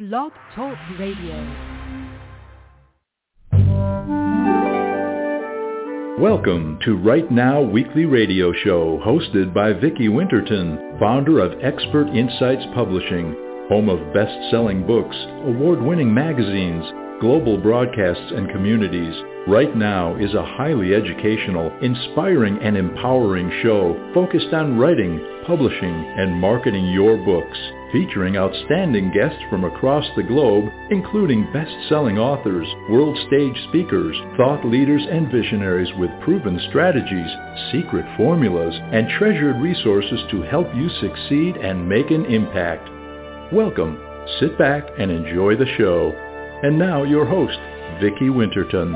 Blog Talk Radio. Welcome to Right Now Weekly Radio Show, hosted by Vicki Winterton, founder of Expert Insights Publishing, home of best-selling books, award-winning magazines, global broadcasts and communities. Right Now is a highly educational, inspiring, and empowering show focused on writing, publishing, and marketing your books, featuring outstanding guests from across the globe, including best-selling authors, world stage speakers, thought leaders, and visionaries with proven strategies, secret formulas, and treasured resources to help you succeed and make an impact. Welcome, sit back, and enjoy the show. And now your host, Vicki Winterton.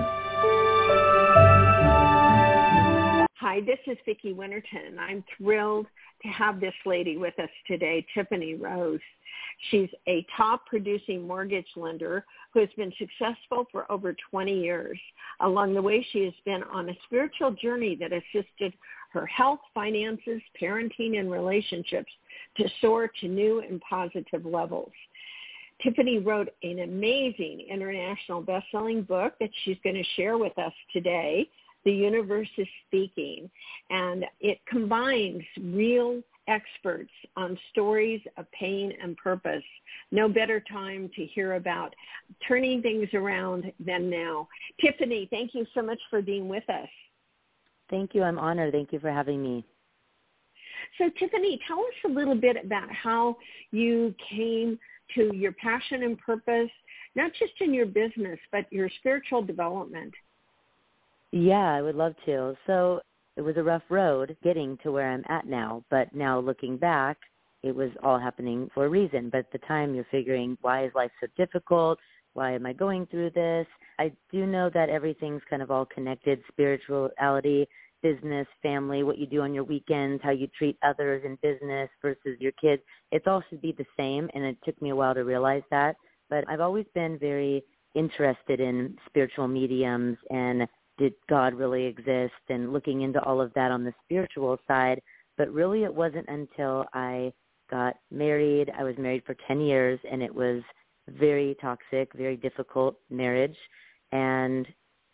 Hi, this is Vicki Winterton. I'm thrilled to have this lady with us today, Tiffany Rose. She's a top producing mortgage lender who has been successful for over 20 years. Along the way, she has been on a spiritual journey that assisted her health, finances, parenting, and relationships to soar to new and positive levels. Tiffany wrote an amazing international best-selling book that she's going to share with us today, The Universe is Speaking, and it combines real experts on stories of pain and purpose. No better time to hear about turning things around than now. Tiffany, thank you so much for being with us. Thank you. I'm honored. Thank you for having me. So, Tiffany, tell us a little bit about how you came to your passion and purpose, not just in your business, but your spiritual development. Yeah, I would love to. So it was a rough road getting to where I'm at now, but now looking back, it was all happening for a reason. But at the time, you're figuring, why is life so difficult? Why am I going through this? I do know that everything's kind of all connected: spirituality, business, family, what you do on your weekends, how you treat others in business versus your kids. It all should be the same, and it took me a while to realize that. But I've always been very interested in spiritual mediums and did God really exist, and looking into all of that on the spiritual side. But really it wasn't until I got married. I was married for 10 years, and it was very toxic, very difficult marriage. And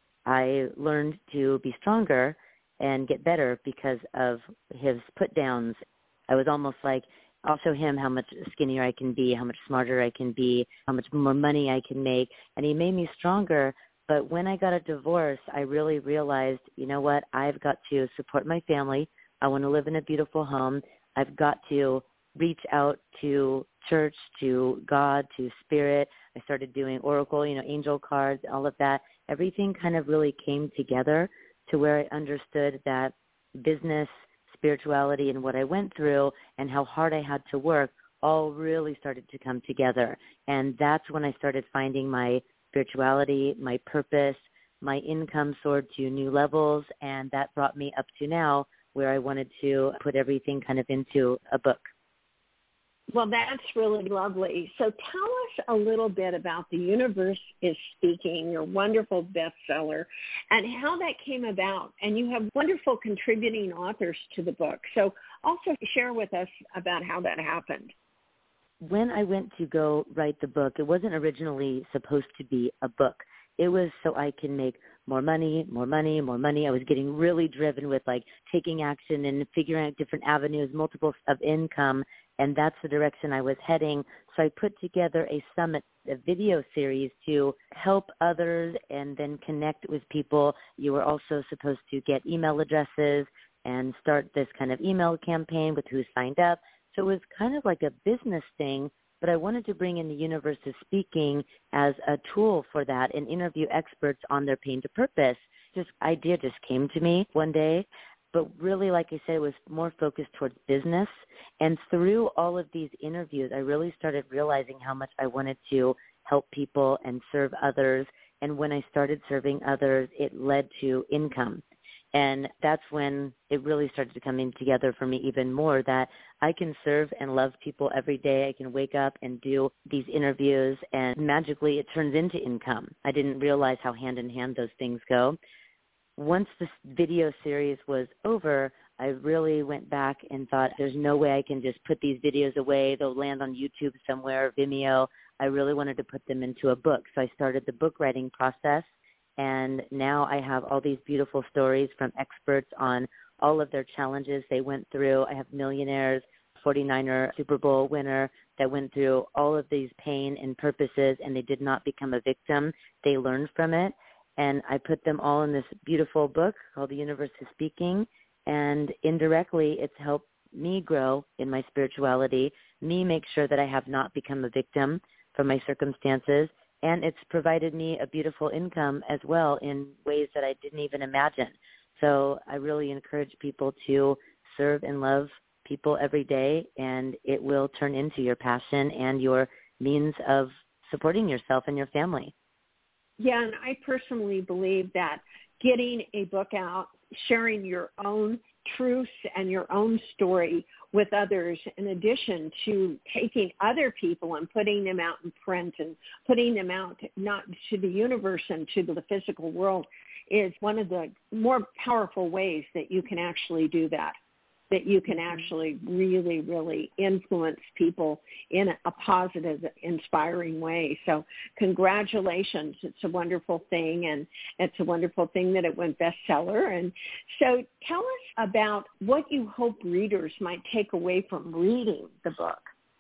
I learned to be stronger and get better because of his put-downs. I was almost like, I'll show him how much skinnier I can be, how much smarter I can be, how much more money I can make. And he made me stronger. But when I got a divorce, I really realized, you know what, I've got to support my family. I want to live in a beautiful home. I've got to reach out to church, to God, to spirit. I started doing oracle, angel cards, all of that. Everything kind of really came together to where I understood that business, spirituality, and what I went through and how hard I had to work all really started to come together. And that's when I started finding my spirituality, my purpose, my income soared to new levels, and that brought me up to now where I wanted to put everything kind of into a book. Well, that's really lovely. So tell us a little bit about The Universe is Speaking, your wonderful bestseller, and how that came about. And you have wonderful contributing authors to the book. So also share with us about how that happened. When I went to go write the book, it wasn't originally supposed to be a book. It was so I can make more money, more money, more money. I was getting really driven with taking action and figuring out different avenues, multiples of income, and that's the direction I was heading. So I put together a summit, a video series to help others and then connect with people. You were also supposed to get email addresses and start this kind of email campaign with who signed up. So it was kind of like a business thing, but I wanted to bring in The Universe is Speaking as a tool for that and interview experts on their pain to purpose. This idea just came to me one day, but really, like I said, it was more focused towards business. And through all of these interviews, I really started realizing how much I wanted to help people and serve others. And when I started serving others, it led to income. And that's when it really started to come in together for me even more, that I can serve and love people every day. I can wake up and do these interviews, and magically it turns into income. I didn't realize how hand in hand those things go. Once this video series was over, I really went back and thought, there's no way I can just put these videos away. They'll land on YouTube somewhere, Vimeo. I really wanted to put them into a book. So I started the book writing process, and now I have all these beautiful stories from experts on all of their challenges they went through. I have millionaires, 49er Super Bowl winner that went through all of these pain and purposes, and they did not become a victim. They learned from it. And I put them all in this beautiful book called The Universe is Speaking. And indirectly, it's helped me grow in my spirituality, me make sure that I have not become a victim from my circumstances. And it's provided me a beautiful income as well in ways that I didn't even imagine. So I really encourage people to serve and love people every day, and it will turn into your passion and your means of supporting yourself and your family. Yeah, and I personally believe that getting a book out, sharing your own truths and your own story with others, in addition to taking other people and putting them out in print and putting them out not to the universe and to the physical world, is one of the more powerful ways that you can actually do that you can actually really, really influence people in a positive, inspiring way. So congratulations. It's a wonderful thing, and it's a wonderful thing that it went bestseller. And so tell us about what you hope readers might take away from reading the book.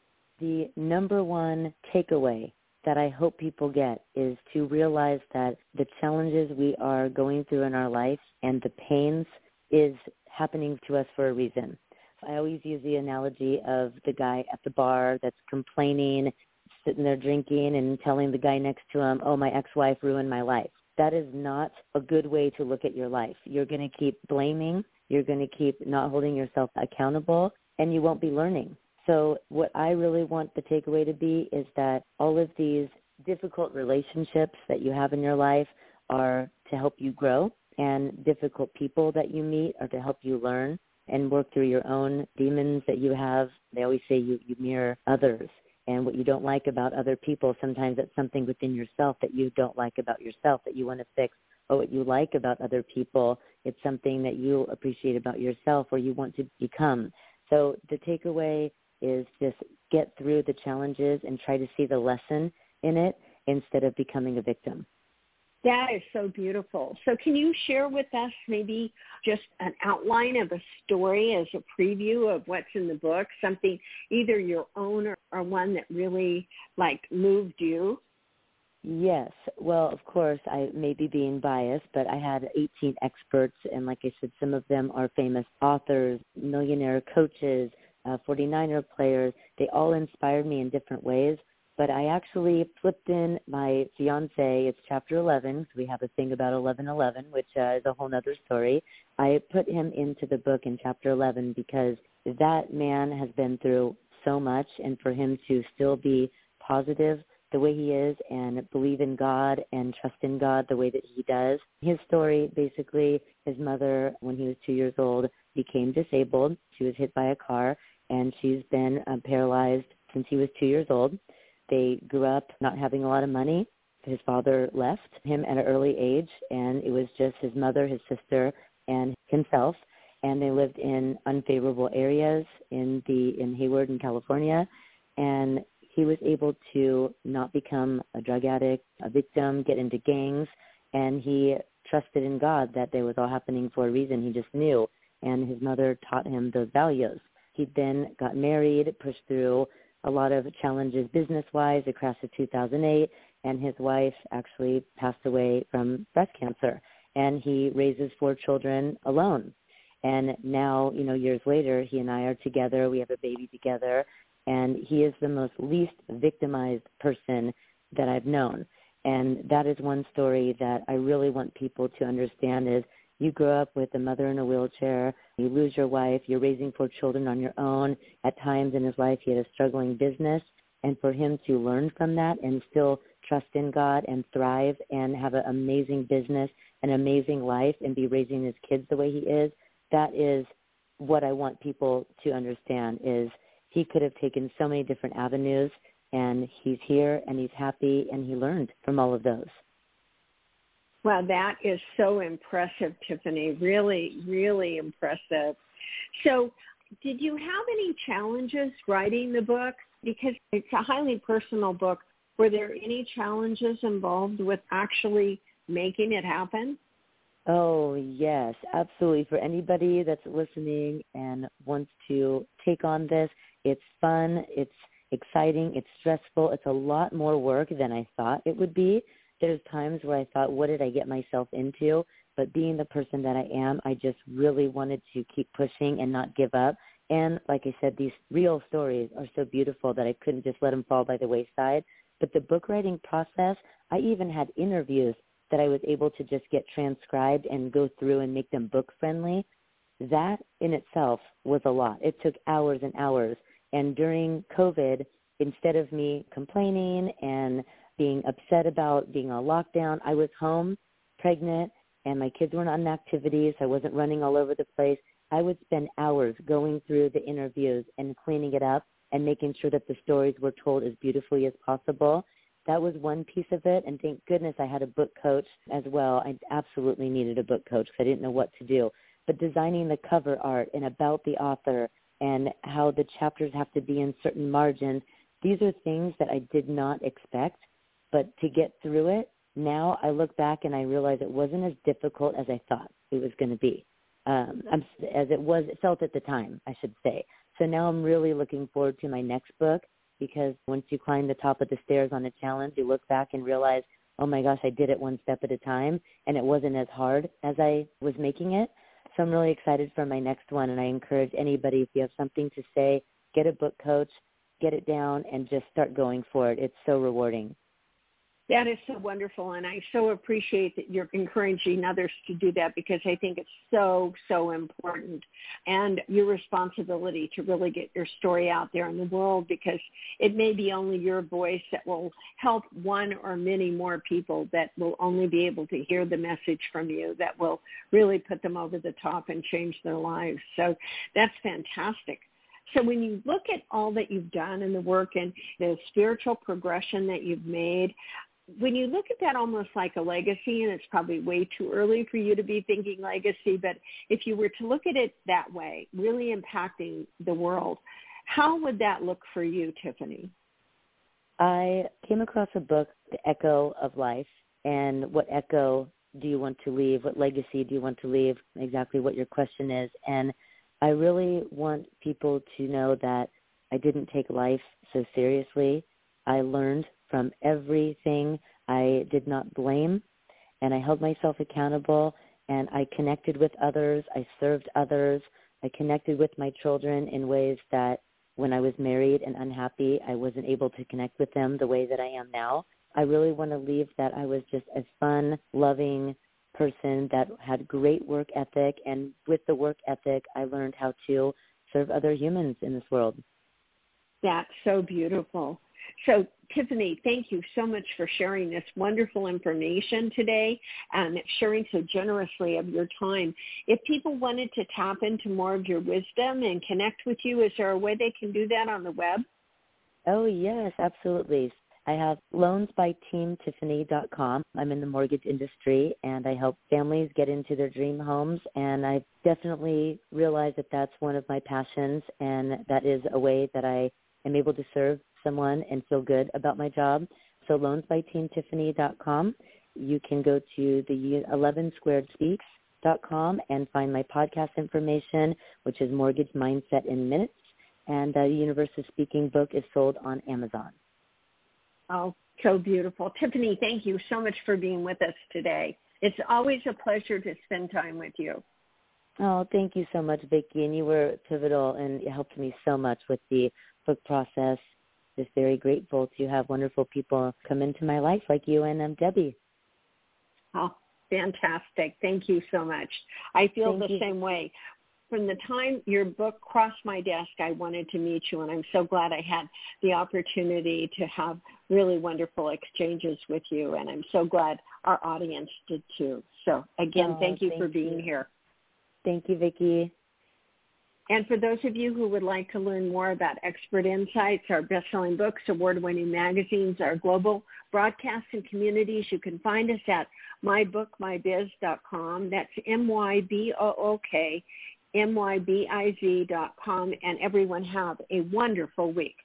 The number one takeaway that I hope people get is to realize that the challenges we are going through in our life and the pains is happening to us for a reason. I always use the analogy of the guy at the bar that's complaining, sitting there drinking and telling the guy next to him, oh, my ex-wife ruined my life. That is not a good way to look at your life. You're going to keep blaming. You're going to keep not holding yourself accountable, and you won't be learning. So what I really want the takeaway to be is that all of these difficult relationships that you have in your life are to help you grow, and difficult people that you meet are to help you learn and work through your own demons that you have. They always say you mirror others, and what you don't like about other people, sometimes it's something within yourself that you don't like about yourself that you want to fix, or what you like about other people, it's something that you appreciate about yourself or you want to become. So the takeaway is just get through the challenges and try to see the lesson in it instead of becoming a victim. That is so beautiful. So can you share with us maybe just an outline of a story as a preview of what's in the book, something either your own or one that really, moved you? Yes. Well, of course, I may be being biased, but I had 18 experts, and like I said, some of them are famous authors, millionaire coaches, 49er players. They all inspired me in different ways. But I actually flipped in my fiancé. It's chapter 11, because we have a thing about 11:11, which is a whole other story. I put him into the book in chapter 11 because that man has been through so much, and for him to still be positive the way he is and believe in God and trust in God the way that he does. His story, basically, his mother, when he was 2 years old, became disabled. She was hit by a car, and she's been paralyzed since he was 2 years old. They grew up not having a lot of money. His father left him at an early age, and it was just his mother, his sister, and himself. And they lived in unfavorable areas in Hayward in California. And he was able to not become a drug addict, a victim, get into gangs. And he trusted in God that it was all happening for a reason. He just knew. And his mother taught him those values. He then got married, pushed through a lot of challenges business-wise, a crash of 2008, and his wife actually passed away from breast cancer. And he raises 4 children alone. And now, years later, he and I are together. We have a baby together. And he is the most least victimized person that I've known. And that is one story that I really want people to understand is you grow up with a mother in a wheelchair, you lose your wife, you're raising 4 children on your own. At times in his life, he had a struggling business. And for him to learn from that and still trust in God and thrive and have an amazing business, an amazing life, and be raising his kids the way he is, that is what I want people to understand is he could have taken so many different avenues, and he's here and he's happy and he learned from all of those. Wow, that is so impressive, Tiffany. Really, really impressive. So did you have any challenges writing the book? Because it's a highly personal book Were there any challenges involved with actually making it happen? Oh, yes, absolutely. For anybody that's listening and wants to take on this, it's fun, it's exciting, it's stressful. It's a lot more work than I thought it would be. There's times where I thought, what did I get myself into? But being the person that I am, I just really wanted to keep pushing and not give up. And like I said, these real stories are so beautiful that I couldn't just let them fall by the wayside. But the book writing process, I even had interviews that I was able to just get transcribed and go through and make them book friendly. That in itself was a lot. It took hours and hours. And during COVID, instead of me complaining and being upset about being on lockdown, I was home, pregnant, and my kids weren't on activities. I wasn't running all over the place. I would spend hours going through the interviews and cleaning it up and making sure that the stories were told as beautifully as possible. That was one piece of it, and thank goodness I had a book coach as well. I absolutely needed a book coach because I didn't know what to do. But designing the cover art and about the author and how the chapters have to be in certain margins, these are things that I did not expect. But to get through it, now I look back and I realize it wasn't as difficult as I thought it was going to be, as it felt at the time, I should say. So now I'm really looking forward to my next book, because once you climb the top of the stairs on a challenge, you look back and realize, oh my gosh, I did it one step at a time, and it wasn't as hard as I was making it. So I'm really excited for my next one, and I encourage anybody, if you have something to say, get a book coach, get it down, and just start going for it. It's so rewarding. That is so wonderful, and I so appreciate that you're encouraging others to do that, because I think it's so, so important, and your responsibility to really get your story out there in the world, because it may be only your voice that will help one or many more people that will only be able to hear the message from you, that will really put them over the top and change their lives. So that's fantastic. So when you look at all that you've done and the work and the spiritual progression that you've made, when you look at that almost like a legacy, and it's probably way too early for you to be thinking legacy, but if you were to look at it that way, really impacting the world, how would that look for you, Tiffany? I came across a book, The Echo of Life, and what echo do you want to leave? What legacy do you want to leave? Exactly what your question is. And I really want people to know that I didn't take life so seriously. I learned from everything. I did not blame, and I held myself accountable, and I connected with others. I served others. I connected with my children in ways that when I was married and unhappy, I wasn't able to connect with them the way that I am now. I really want to leave that I was just a fun, loving person that had great work ethic, and with the work ethic, I learned how to serve other humans in this world. That's so beautiful. So, Tiffany, thank you so much for sharing this wonderful information today and sharing so generously of your time. If people wanted to tap into more of your wisdom and connect with you, is there a way they can do that on the web? Oh, yes, absolutely. I have loansbyteamtiffany.com. I'm in the mortgage industry, and I help families get into their dream homes, and I've definitely realized that that's one of my passions, and that is a way that I am able to serve someone and feel good about my job. So loansbyteamtiffany.com. You can go to the 11squaredspeaks.com and find my podcast information, which is Mortgage Mindset in Minutes, and the Universe of Speaking book is sold on Amazon. Oh, so beautiful. Tiffany, thank you so much for being with us today. It's always a pleasure to spend time with you. Oh, thank you so much, Vicki, and you were pivotal, and it helped me so much with the book process. Just very grateful to have wonderful people come into my life like you and Debbie. Oh, fantastic. Thank you so much. I feel Thank the you. same way. From the time your book crossed my desk, I wanted to meet you, and I'm so glad I had the opportunity to have really wonderful exchanges with you, and I'm so glad our audience did too. So, again, thank you for being here. Thank you, Vicki. And for those of you who would like to learn more about Expert Insights, our best-selling books, award-winning magazines, our global broadcasts and communities, you can find us at mybookmybiz.com. That's MYBOOK, MYBIZ.com. And everyone have a wonderful week.